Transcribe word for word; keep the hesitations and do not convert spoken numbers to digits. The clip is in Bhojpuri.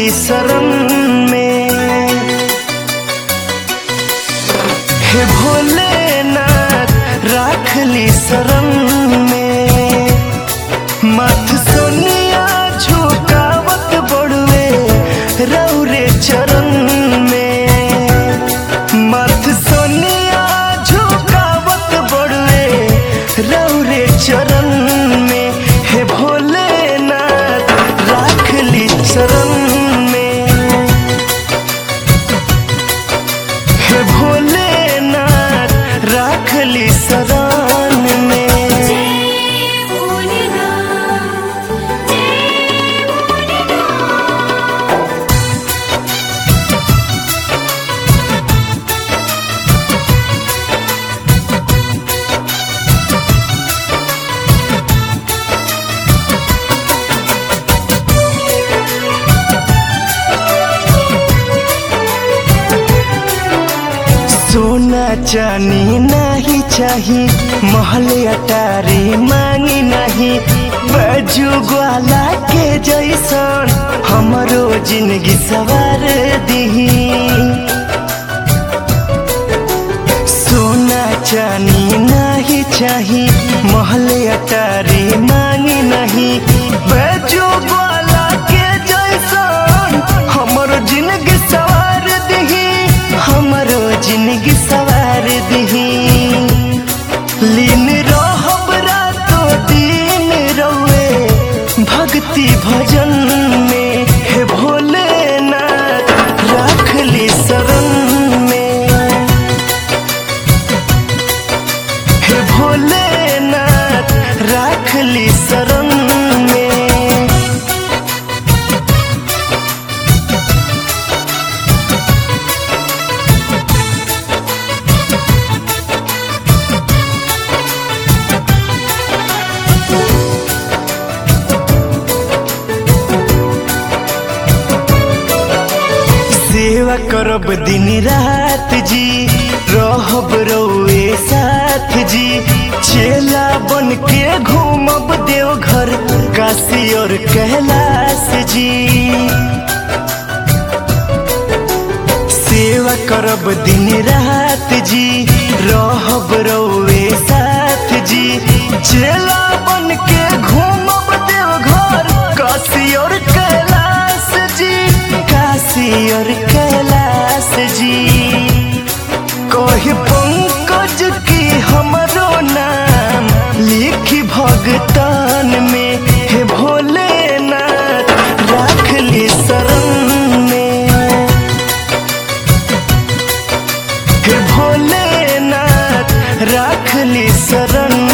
ली शरण में। हे भोलेनाथ राख ली शरण में। माथ सोनिया झुकावत बड़ुए रौरे चरण में। माथ सोनिया झुकावत बड़ुए रौरे चरण में। हे भोलेनाथ राख ली शरण में। हे भोलेनाथ राख ली शरण में। सोना चानी नहीं चाही, महल अटारी मांगी नहीं। बाजू ग्वाला के जैसन हमरो जिंदगी सवार दीही। सोना चानी नहीं चाही, महल अटारी मांगी नहीं। बाजू ग्वाला के जैसन हमरो जिंदगी सवार दीही। हमरो जिंदगी सवार दीही। लीन रहब रातो दिन रौए भक्ति भजन में। हे भोलेनाथ राख ली शरण में। हे भोलेनाथ राख ली शरण में। सेवा करब दिन रात जी, रहब रौए साथ जी। चेला बन के घूमब देवघर काशी और कैलाश जी। सेवा करब दिन रात जी, रहब रौए साथ जी। चेला बन के घूमब देवघर काशी और कैलाश जी। काशी और कैलाश जी। कहे पंकज की हमरो नाम लिखी भगतान में। हे भोलेनाथ राख ली शरण में। हे भोलेनाथ राख ली शरण